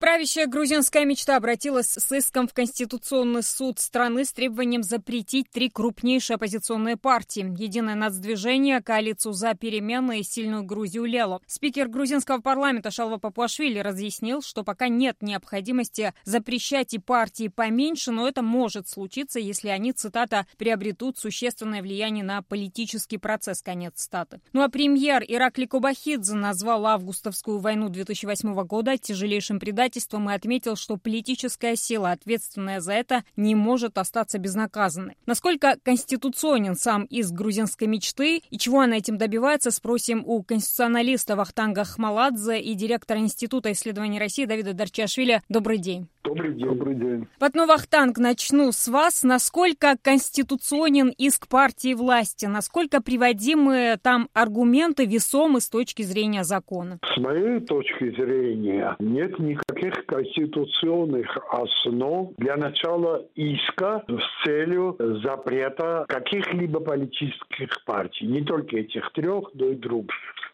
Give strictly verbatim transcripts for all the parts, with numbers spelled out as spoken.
Правящая грузинская мечта обратилась с иском в Конституционный суд страны с требованием запретить три крупнейшие оппозиционные партии: Единое нацдвижение, Коалицию за перемены и Сильную Грузию Лело. Спикер грузинского парламента Шалва Папуашвили разъяснил, что пока нет необходимости запрещать и партии поменьше, но это может случиться, если они, цитата, «приобретут существенное влияние на политический процесс», конец цитаты. Ну а премьер Иракли Кобахидзе назвал августовскую войну две тысячи восьмого года тяжелейшим предательством и отметил, что политическая сила, ответственная за это, не может остаться безнаказанной. Насколько конституционен сам иск грузинской мечты и чего она этим добивается, спросим у конституционалиста Вахтанга Хмаладзе и директора Института исследований России Давида Дарчиашвили. Добрый день. Добрый день. Добрый день. Вот, ну, Вахтанг, начну с вас. Насколько конституционен иск партии власти? Насколько приводимы там аргументы весомы с точки зрения закона? С моей точки зрения, нет никаких конституционных основ для начала иска с целью запрета каких-либо политических партий. Не только этих трех, но и других.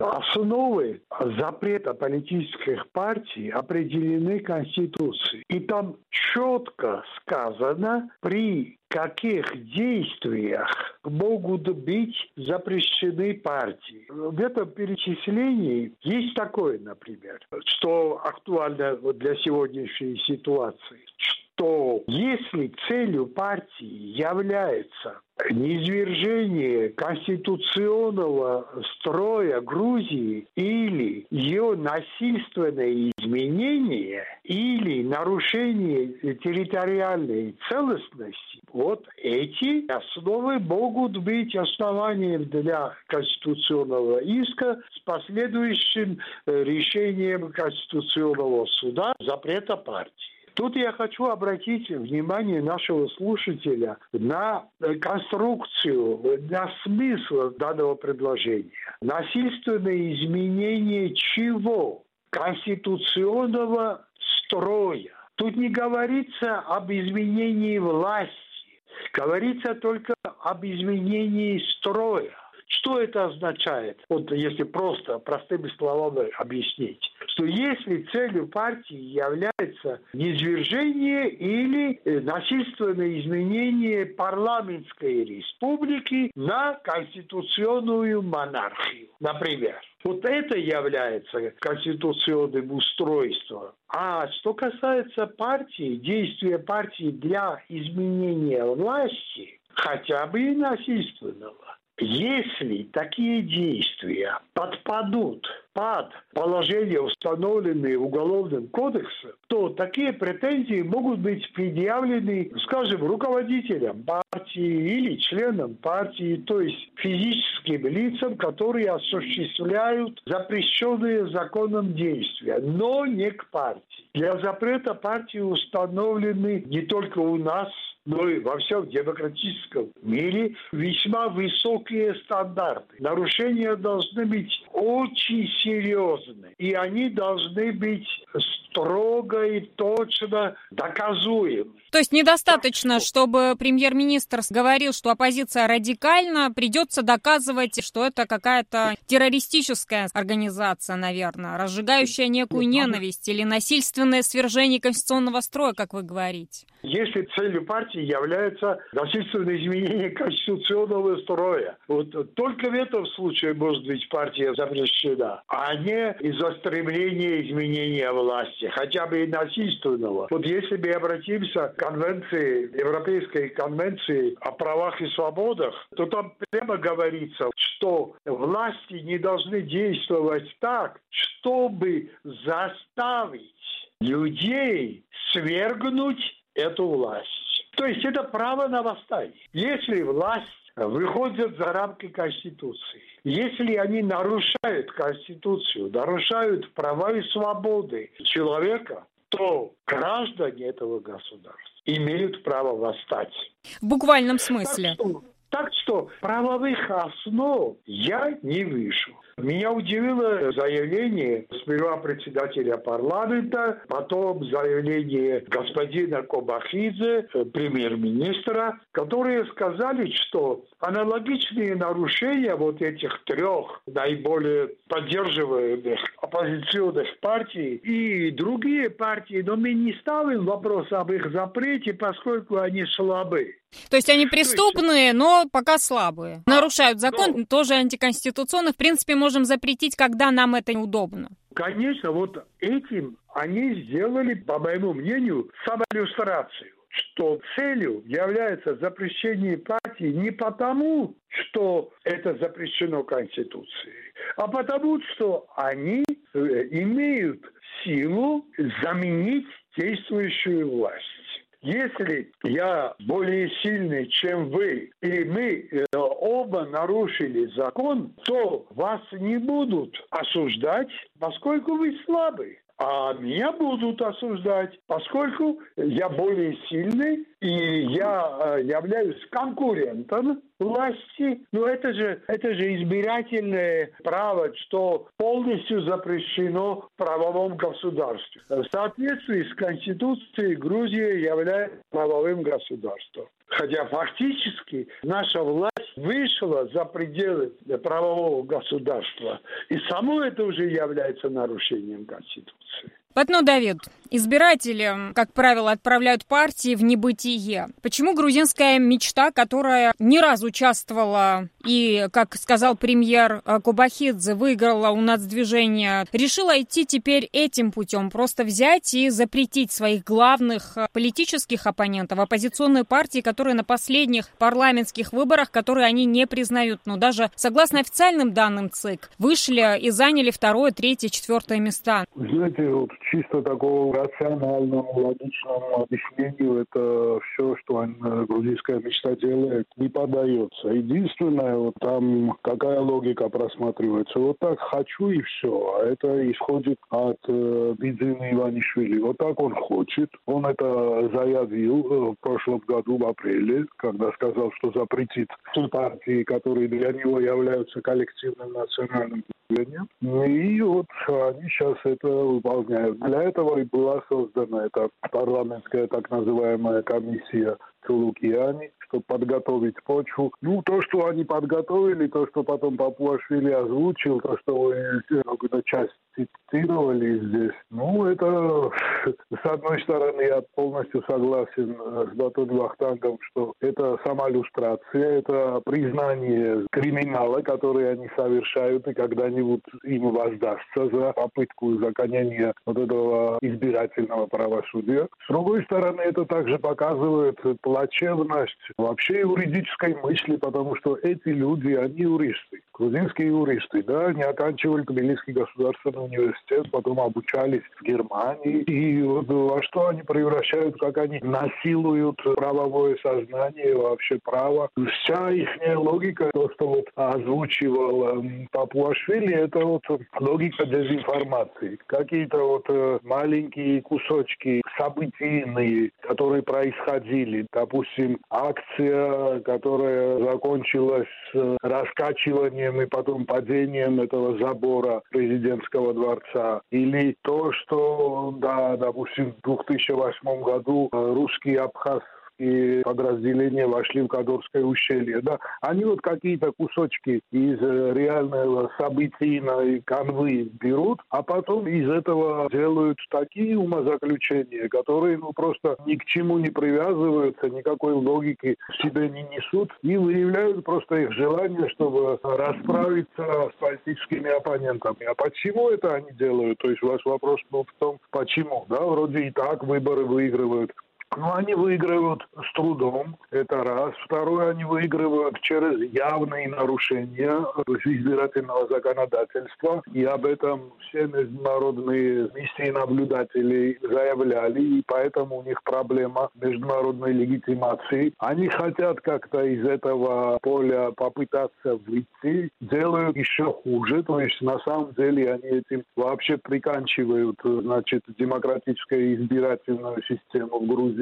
Основы запрета политических партий определены Конституцией. И там четко сказано, при каких действиях могут быть запрещены партии. В этом перечислении есть такое, например, что актуально для сегодняшней ситуации, что если целью партии является низвержение конституционного строя Грузии или ее насильственное изменение, или нарушение территориальной целостности, вот эти основы могут быть основанием для конституционного иска с последующим решением Конституционного суда запрета партии. Тут я хочу обратить внимание нашего слушателя на конструкцию, на смысл данного предложения. Насильственное изменение чего? Конституционного строя. Тут не говорится об изменении власти, говорится только об изменении строя. Что это означает? Вот если просто простыми словами объяснить, что если целью партии является низвержение или насильственное изменение парламентской республики на конституционную монархию, например. Вот это является конституционным устройством. А что касается партии, действия партии для изменения власти, хотя бы и насильственного, если такие действия подпадут под положения, установленные Уголовным кодексом, то такие претензии могут быть предъявлены, скажем, руководителям партии или членам партии, то есть физическим лицам, которые осуществляют запрещенные законом действия, но не к партии. Для запрета партии установлены не только у нас, но и во всем демократическом мире весьма высокие стандарты. Нарушения должны быть очень серьезны, и они должны быть строго и точно доказуемы. То есть недостаточно, чтобы премьер-министр говорил, что оппозиция радикальна, придется доказывать, что это какая-то террористическая организация, наверное, разжигающая некую ненависть или насильственное свержение конституционного строя, как вы говорите. Если целью партии является насильственное изменение конституционного строя, вот только в этом случае может быть партия запрещена, а не из-за стремления изменения власти, хотя бы и насильственного. Вот если мы обратимся к конвенции, Европейской конвенции о правах и свободах, то там прямо говорится, что власти не должны действовать так, чтобы заставить людей свергнуть эту власть. То есть это право на восстание. Если власть выходит за рамки Конституции, если они нарушают Конституцию, нарушают права и свободы человека, то граждане этого государства имеют право восстать. В буквальном смысле. Так что, Так что правовых основ я не вижу. Меня удивило заявление сперва председателя парламента, потом заявление господина Кобахидзе, премьер-министра, которые сказали, что аналогичные нарушения вот этих трех наиболее поддерживаемых оппозиционных партий и другие партии, но мы не ставим вопрос об их запрете, поскольку они слабы. То есть они преступные, но пока слабые. Нарушают закон, но... тоже антиконституционно. В принципе, можем запретить, когда нам это удобно. Конечно, вот этим они сделали, по моему мнению, самоиллюстрацию, что целью является запрещение партии не потому, что это запрещено Конституцией, а потому, что они имеют силу заменить действующую власть. Если я более сильный, чем вы, и мы э, оба нарушили закон, то вас не будут осуждать, поскольку вы слабы. А меня будут осуждать, поскольку я более сильный, и я э, являюсь конкурентом власти. Но это же, это же избирательное право, что полностью запрещено в правовом государстве. В соответствии с Конституцией Грузия является правовым государством. Хотя фактически наша власть вышла за пределы правового государства. И само это уже является нарушением Конституции. Патно Давид, избиратели, как правило, отправляют партии в небытие. Почему грузинская мечта, которая не раз участвовала и, как сказал премьер Кобахидзе, выиграла у нацдвижения, решила идти теперь этим путем, просто взять и запретить своих главных политических оппонентов, оппозиционные партии, которые на последних парламентских выборах, которые они не признают, но даже согласно официальным данным ЦИК, вышли и заняли второе, третье, четвертое места? Знаете, вот чисто такого рациональному, логичному объяснению это все, что грузинская мечта делает, не поддается. Единственное, вот там какая логика просматривается. Вот так хочу и все. А это исходит от э, Бидзина Иванишвили. Вот так он хочет. Он это заявил э, в прошлом году, в апреле, когда сказал, что запретит все партии, которые для него являются коллективным национальным движением. И вот они сейчас это выполняют. Для этого и была создана эта парламентская так называемая комиссия Цулукиани, чтобы подготовить почву. Ну, то, что они подготовили, то, что потом Папуашвили озвучил, то, что вы какую-то часть цитировали здесь, ну, это, с одной стороны, я полностью согласен с Батони Вахтангом, что это сама иллюстрация, это признание криминала, который они совершают, и когда-нибудь им воздастся за попытку узаконения вот этого избирательного правосудия. С другой стороны, это также показывает плачевность вообще юридической мысли, потому что эти люди, они юристы, грузинские юристы, да, они оканчивали Тбилисский государственный университет, потом обучались в Германии, и вот во что они превращают, как они насилуют правовое сознание, вообще право. Вся их логика, то, что вот озвучивал Папуашвили, это вот логика дезинформации. Какие-то вот маленькие кусочки событийные, которые происходили. Допустим, акция, которая закончилась раскачиванием и потом падением этого забора президентского дворца. Или то, что, да, допустим, в две тысячи восьмом году русские абхазцы и подразделения вошли в Кадорское ущелье. Да. Они вот какие-то кусочки из реального событийной канвы берут, а потом из этого делают такие умозаключения, которые ну, просто ни к чему не привязываются, никакой логики в себе не несут и выявляют просто их желание, чтобы расправиться с политическими оппонентами. А почему это они делают? То есть ваш вопрос был в том, почему? Да, вроде и так выборы выигрывают. Но они выигрывают с трудом, это раз. Второе, они выигрывают через явные нарушения избирательного законодательства. И об этом все международные миссии наблюдателей заявляли. И поэтому у них проблема международной легитимации. Они хотят как-то из этого поля попытаться выйти, делают еще хуже. То есть на самом деле они этим вообще приканчивают, значит, демократическую избирательную систему в Грузии.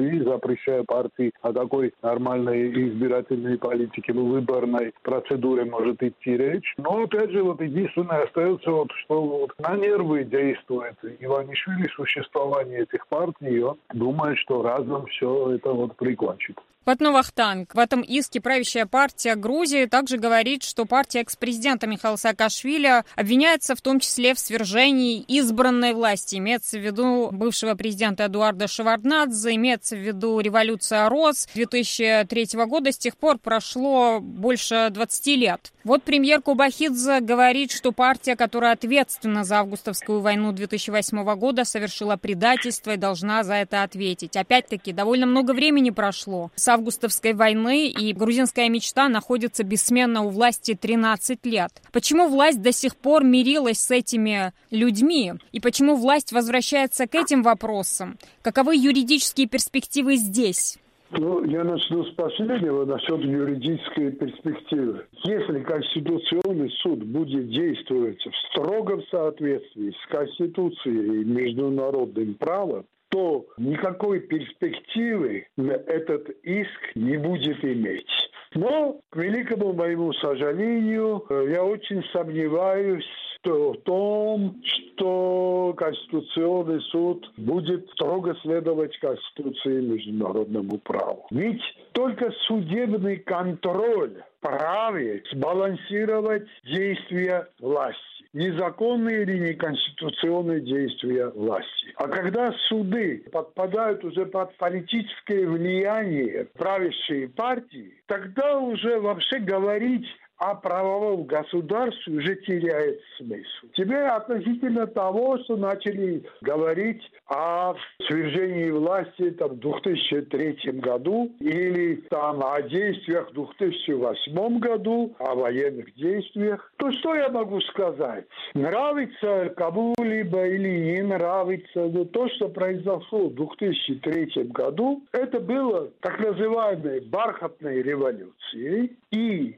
суды, запрещая партии, о какой нормальной избирательной политике, выборной процедуре может идти речь. Но, опять же, вот единственное остается, вот, что вот на нервы действует Иванишвили существование этих партий, и он думает, что разом все это вот прикончит. Патно Вахтанг. В этом иске правящая партия Грузии также говорит, что партия экс-президента Михаила Саакашвили обвиняется в том числе в свержении избранной власти. Имеется в виду бывшего президента Эдуарда Шеварднадзе, имеется в виду революция Роз две тысячи третьего года. С тех пор прошло больше двадцати лет. Вот премьер Кубахидзе говорит, что партия, которая ответственна за августовскую войну две тысячи восьмого года, совершила предательство и должна за это ответить. Опять-таки, довольно много времени прошло с августовской войны, и грузинская мечта находится бессменно у власти тринадцать лет. Почему власть до сих пор мирилась с этими людьми? И почему власть возвращается к этим вопросам? Каковы юридические перспективы здесь? Ну, я начну с последнего насчет юридической перспективы. Если Конституционный суд будет действовать в строгом соответствии с Конституцией и международным правом, то никакой перспективы этот иск не будет иметь. Но, к великому моему сожалению, я очень сомневаюсь в том, что Конституционный суд будет строго следовать Конституции и международному праву. Ведь только судебный контроль вправе сбалансировать действия власти. Незаконные или неконституционные действия власти. А когда суды подпадают уже под политическое влияние правящей партии, тогда уже вообще говорить о правовом государстве уже теряет смысл. Теперь относительно того, что начали говорить о свержении власти там, в две тысячи третьем году или там, о действиях в две тысячи восьмом году, о военных действиях, то что я могу сказать? Нравится кому-либо или не нравится, но то, что произошло в две тысячи третьем году, это было так называемой бархатной революцией и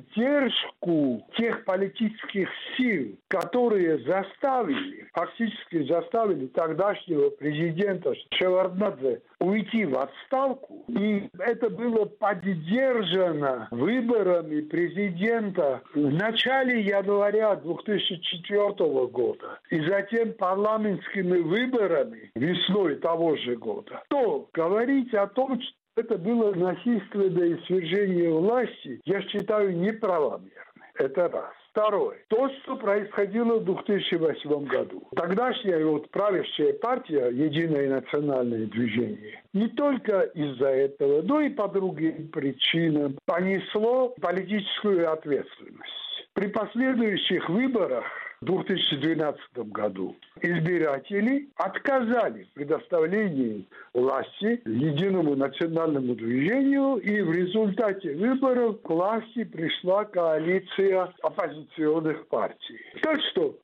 поддержку тех политических сил, которые заставили, фактически заставили тогдашнего президента Шеварднадзе уйти в отставку. И это было поддержано выборами президента в начале января две тысячи четвёртого года и затем парламентскими выборами весной того же года. То говорить о том, что это было насильственное свержение власти, я считаю неправомерно. Это раз. Второе. То, что происходило в две тысячи восьмом году. Тогдашняя вот правящая партия «Единое национальное движение» не только из-за этого, но и по другим причинам понесло политическую ответственность. При последующих выборах в две тысячи двенадцатом году избиратели отказали в предоставлении власти Единому национальному движению, и в результате выборов к власти пришла коалиция оппозиционных партий. Так что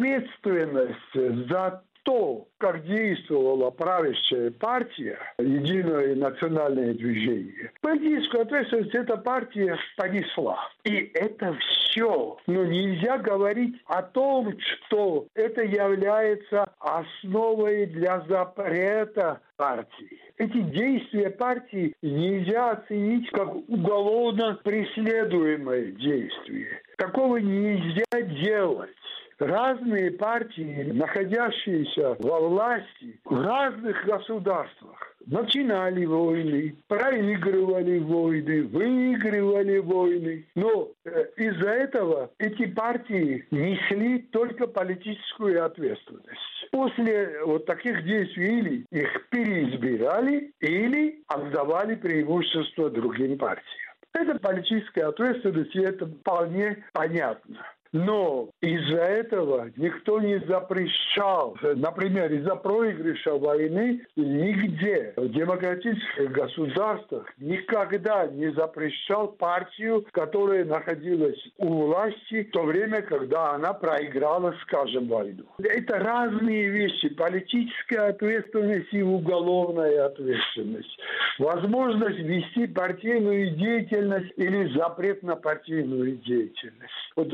ответственность за то, как действовала правящая партия, Единое национальное движение, политическую ответственность эта партия понесла. И это все. Но нельзя говорить о том, что это является основой для запрета партии. Эти действия партии нельзя оценить как уголовно преследуемое действие. Такого нельзя делать. Разные партии, находящиеся во власти в разных государствах, начинали войны, проигрывали войны, выигрывали войны. Но э, из-за этого эти партии несли только политическую ответственность. После вот таких действий или их переизбирали, или отдавали преимущество другим партиям. Это политическая ответственность, и это вполне понятно. Но из-за этого никто не запрещал, например, из-за проигрыша войны нигде в демократических государствах никогда не запрещал партию, которая находилась у власти в то время, когда она проиграла, скажем, войну. Это разные вещи. Политическая ответственность и уголовная ответственность. Возможность вести партийную деятельность или запрет на партийную деятельность. Вот за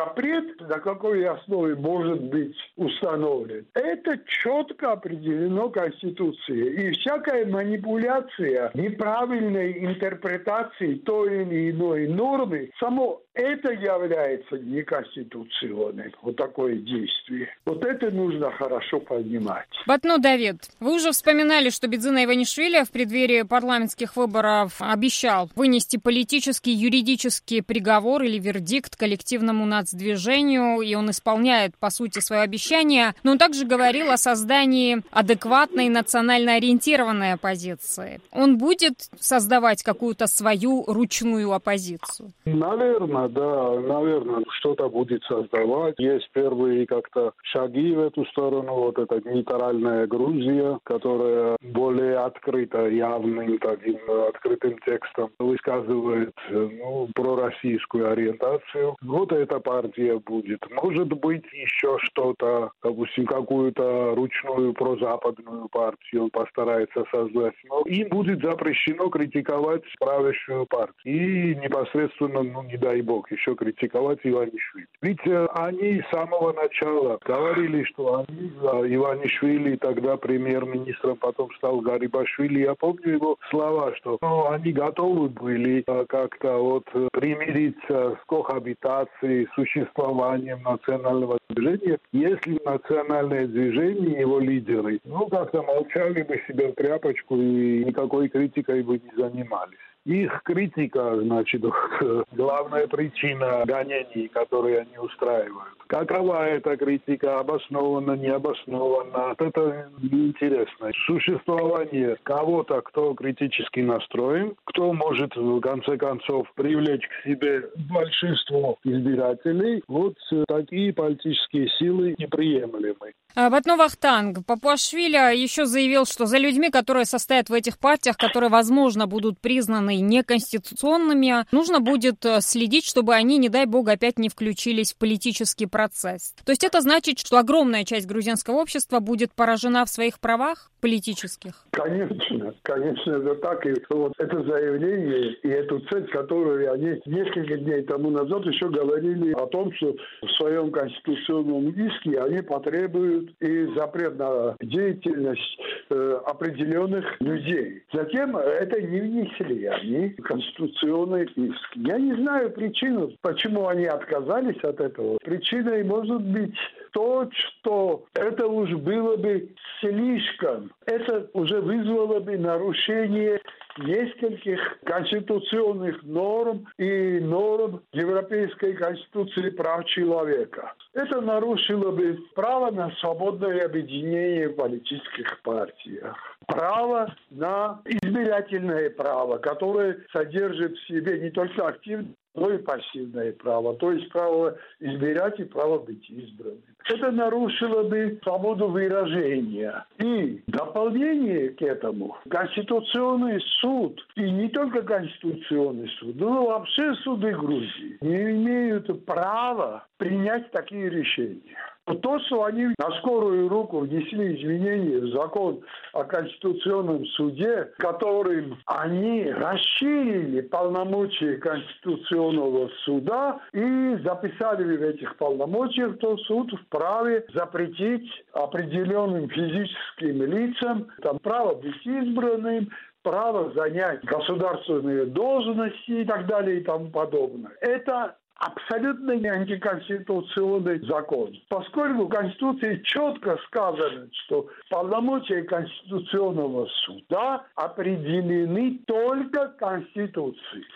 запрет на какой основе может быть установлен. Это четко определено Конституцией. И всякая манипуляция, неправильной интерпретации той или иной нормы, само это является неконституционным. Вот такое действие. Вот это нужно хорошо понимать. Батно Давид, вы уже вспоминали, что Бидзина Иванишвили в преддверии парламентских выборов обещал вынести политический, юридический приговор или вердикт коллективному нацдвижению, и он исполняет, по сути, свое обещание. Но он также говорил о создании адекватной национально ориентированной оппозиции. Он будет создавать какую-то свою ручную оппозицию? Наверное, да, наверное, что-то будет создавать. Есть первые как-то шаги в эту сторону. Вот эта нейтральная Грузия, которая более открыто, явным таким открытым текстом высказывает ну, пророссийскую ориентацию. Вот эта партия будет. Может быть, еще что-то, допустим, какую-то ручную прозападную партию он постарается создать. Но им будет запрещено критиковать правящую партию. И непосредственно, ну, не дай бог, еще критиковать Иванишвили. Ведь э, они с самого начала говорили, что они, э, Иванишвили тогда премьер-министром, потом стал Гарибашвили. Я помню его слова, что ну, они готовы были э, как-то вот примириться с кохабитацией, существованием национального движения, если национальное движение, его лидеры, ну как-то молчали бы себе в тряпочку и никакой критикой бы не занимались. Их критика, значит, главная причина гонений, которые они устраивают. Какова эта критика, обоснована, не обоснована, это неинтересно. Существование кого-то, кто критически настроен, кто может, в конце концов, привлечь к себе большинство избирателей, вот такие политические силы неприемлемы. Батно Вахтанг, Папуашвили еще заявил, что за людьми, которые состоят в этих партиях, которые, возможно, будут признаны неконституционными, нужно будет следить, чтобы они, не дай бог, опять не включились в политический процесс. То есть это значит, что огромная часть грузинского общества будет поражена в своих правах политических? Конечно, конечно, это так. И вот это заявление и эту цель, которую они несколько дней тому назад еще говорили о том, что в своем конституционном иске они потребуют и запрет на деятельность э, определенных людей. Затем это не внесли они в конституционный иск. Я не знаю причину, почему они отказались от этого. Причиной может быть то, что это уж было бы слишком. Это уже вызвало бы нарушение нескольких конституционных норм и норм Европейской конституции прав человека. Это нарушило бы право на свободное объединение в политических партиях. Право на избирательное право, которое содержит в себе не только активное, но и пассивное право, то есть право избирать и право быть избранным. Это нарушило бы свободу выражения. И в дополнение к этому Конституционный суд, и не только Конституционный суд, но вообще суды Грузии не имеют права принять такие решения. То, что они на скорую руку внесли изменения в закон о Конституционном суде, которым они расширили полномочия Конституционного суда и записали в этих полномочиях, что суд вправе запретить определенным физическим лицам там, право быть избранным, право занять государственные должности и так далее и тому подобное. Это абсолютно не антиконституционный закон. Поскольку в Конституции четко сказано, что полномочия Конституционного суда определены только Конституцией.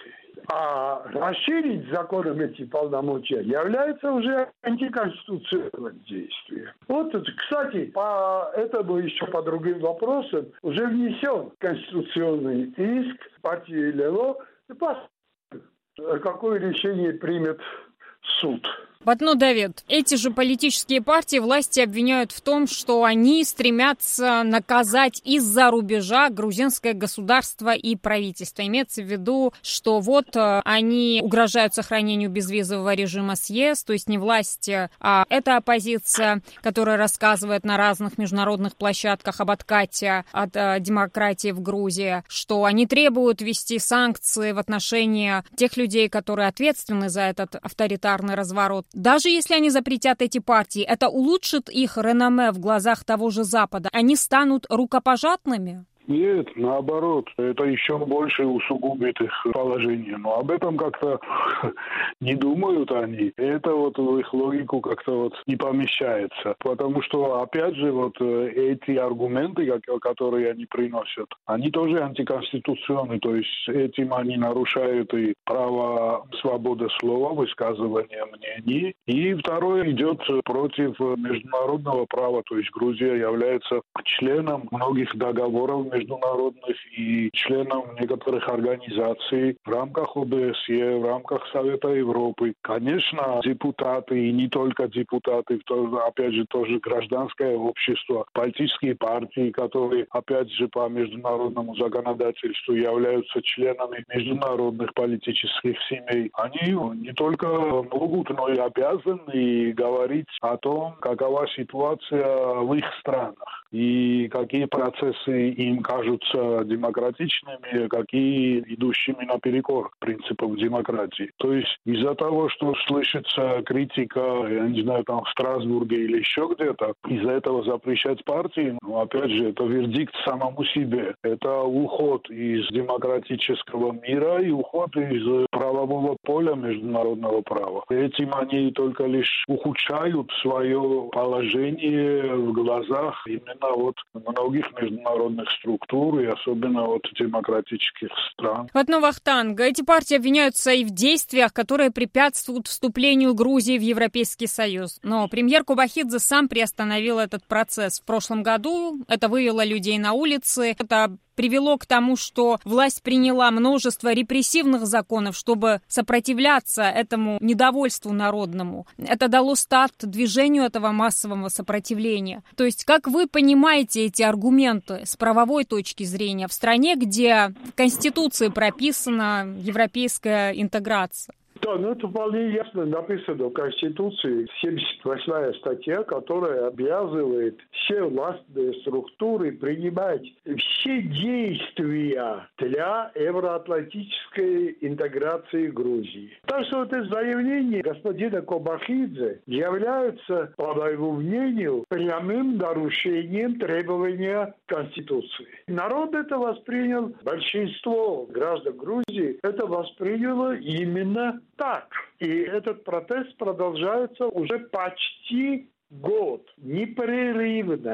А расширить законом эти полномочия является уже антиконституционным действием. Вот, кстати, по этому еще по другим вопросам уже внесен конституционный иск партии Лело. Какое решение примет суд? Батно Давид, эти же политические партии власти обвиняют в том, что они стремятся наказать из-за рубежа грузинское государство и правительство. Имеется в виду, что вот они угрожают сохранению безвизового режима с ЕС, то есть не власти, а это оппозиция, которая рассказывает на разных международных площадках об откате от э, демократии в Грузии, что они требуют ввести санкции в отношении тех людей, которые ответственны за этот авторитарный разворот. даже если они запретят эти партии, это улучшит их реноме в глазах того же Запада? Они станут рукопожатными? Нет, наоборот, это еще больше усугубит их положение. Но об этом как-то не думают они. Это вот в их логику как-то вот не помещается. Потому что, опять же, вот эти аргументы, которые они приносят, они тоже антиконституционные. То есть этим они нарушают и право свободы слова, высказывания мнений. И второе идет против международного права. То есть Грузия является членом многих договоров международных и членом некоторых организаций в рамках о бэ эс е, в рамках Совета Европы. Конечно, депутаты, и не только депутаты, опять же, тоже гражданское общество, политические партии, которые, опять же, по международному законодательству являются членами международных политических семей, они не только могут, но и обязаны говорить о том, какова ситуация в их странах и какие процессы им кажутся демократичными, какие идущими наперекор принципам демократии. То есть из-за того, что слышится критика, я не знаю, там в Страсбурге или еще где-то, из-за этого запрещать партии, ну, опять же, это вердикт самому себе. Это уход из демократического мира и уход из правового поля международного права. Этим они только лишь ухудшают свое положение в глазах именно вот многих международных структур и особенно от демократических стран. Ватно Вахтанг, эти партии обвиняются и в действиях, которые препятствуют вступлению Грузии в Европейский Союз. Но премьер Кубахидзе сам приостановил этот процесс в прошлом году. Это вывело людей на улицы. Это привело к тому, что власть приняла множество репрессивных законов, чтобы сопротивляться этому недовольству народному. Это дало старт движению этого массового сопротивления. То есть, как вы понимаете эти аргументы с правовой точки зрения в стране, где в Конституции прописана европейская интеграция? Да, ну это вполне ясно написано в Конституции, семьдесят восьмая статья, которая обязывает все властные структуры принимать все действия для евроатлантической интеграции Грузии. Так что это заявление господина Кубахидзе является, по моему мнению, прямым нарушением требования Конституции. Народ это воспринял, большинство граждан Грузии это восприняло именно так. И этот протест продолжается уже почти год. Непрерывно,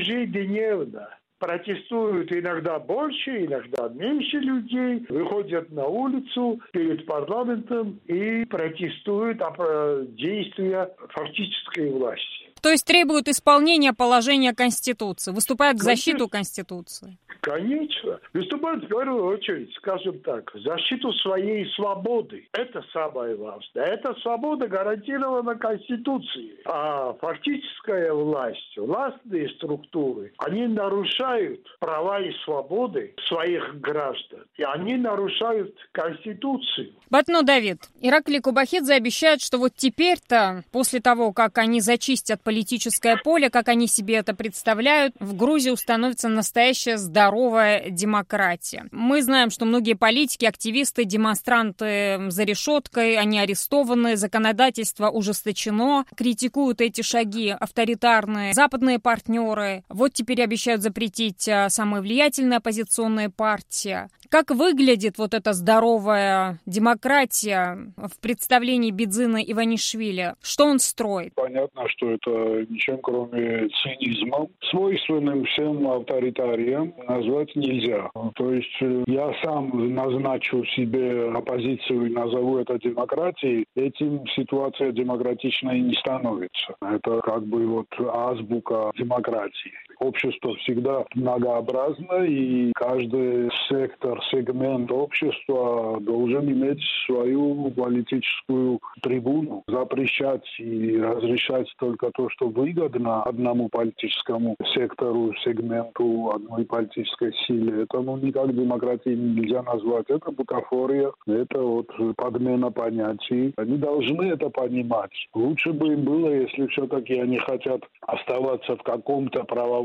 ежедневно. Протестуют иногда больше, иногда меньше людей, выходят на улицу перед парламентом и протестуют о действиях фактической власти. То есть требуют исполнения положения Конституции, выступают в защиту Конституции? Конечно. Выступают в первую очередь, скажем так, в защиту своей свободы. Это самое важное. Эта свобода гарантирована Конституцией. А фактическая власть, властные структуры, они нарушают права и свободы своих граждан. И они нарушают Конституцию. Батно Давид, Ираклий Кубахидзе обещает, что вот теперь-то, после того, как они зачистят политическое поле, как они себе это представляют, в Грузии установится настоящая здоровая демократия. Мы знаем, что многие политики, активисты, демонстранты за решеткой, они арестованы, законодательство ужесточено, критикуют эти шаги авторитарные западные партнеры. Вот теперь обещают запретить самые влиятельные оппозиционные партии. Как выглядит вот эта здоровая демократия в представлении Бидзина Иванишвили? Что он строит? Понятно, что это ничем кроме цинизма, свойственным всем авторитариям, назвать нельзя. То есть я сам назначу себе оппозицию и назову это демократией, этим ситуация демократичной не становится. Это как бы вот азбука демократии. Общество всегда многообразно, и каждый сектор, сегмент общества должен иметь свою политическую трибуну. Запрещать и разрешать только то, что выгодно одному политическому сектору, сегменту, одной политической силе, это ну, никак демократией нельзя назвать. Это бутафория, это вот подмена понятий. Они должны это понимать. Лучше бы им было, если все-таки они хотят оставаться в каком-то правовом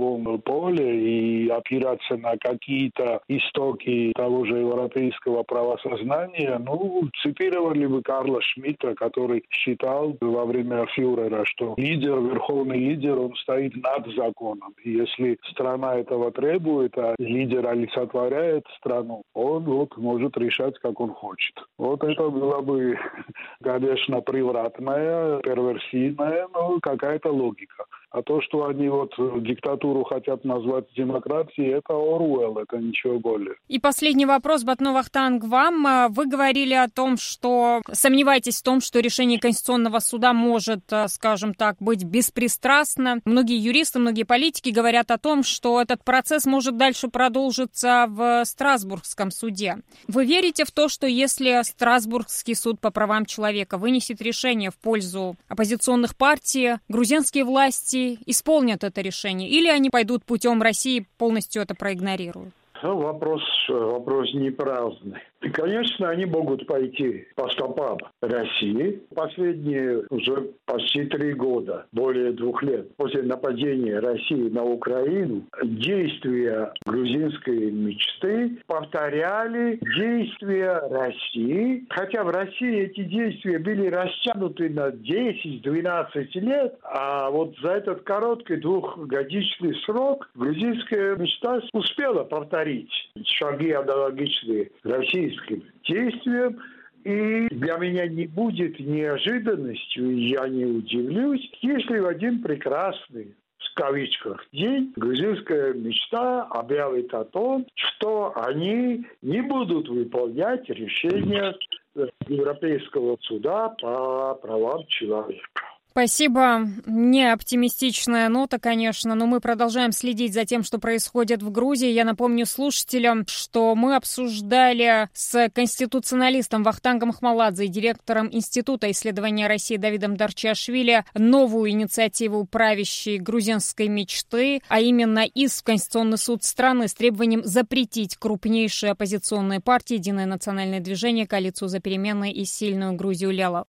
игровом поле и опираться на какие-то истоки того же европейского правосознания, ну, цитировали бы Карла Шмидта, который считал во время фюрера, что лидер, верховный лидер, он стоит над законом. И если страна этого требует, а лидер олицетворяет страну, он вот может решать, как он хочет. Вот это было бы, конечно, превратная, перверсийная, но какая-то логика. А то, что они вот диктатуру хотят назвать демократией, это Оруэлл, это ничего более. И последний вопрос, Батно Вахтанг, вам. Вы говорили о том, что сомневаетесь в том, что решение Конституционного суда может, скажем так, быть беспристрастно. Многие юристы, многие политики говорят о том, что этот процесс может дальше продолжиться в Страсбургском суде. Вы верите в то, что если Страсбургский суд по правам человека вынесет решение в пользу оппозиционных партий, грузинские власти исполнят это решение, или они пойдут путем России, полностью это проигнорируют? Вопрос, вопрос не праздный. И, конечно, они могут пойти по стопам России. Последние уже почти три года, более двух лет, после нападения России на Украину, действия грузинской мечты повторяли действия России. Хотя в России эти действия были растянуты на десять-двенадцать лет, а вот за этот короткий двухгодичный срок грузинская мечта успела повторить шаги аналогичные российским действиям. И для меня не будет неожиданностью, и я не удивлюсь, если в один прекрасный, в кавычках, день грузинская мечта объявит о том, что они не будут выполнять решения Европейского суда по правам человека. Спасибо. Не оптимистичная нота, конечно, но мы продолжаем следить за тем, что происходит в Грузии. Я напомню слушателям, что мы обсуждали с конституционалистом Вахтангом Хмаладзе и директором Института исследования России Давидом Дарчиашвили новую инициативу правящей грузинской мечты, а именно иск в Конституционный суд страны с требованием запретить крупнейшие оппозиционные партии «Единое национальное движение», «Коалицию за перемены» и «Сильную Грузию Ляла».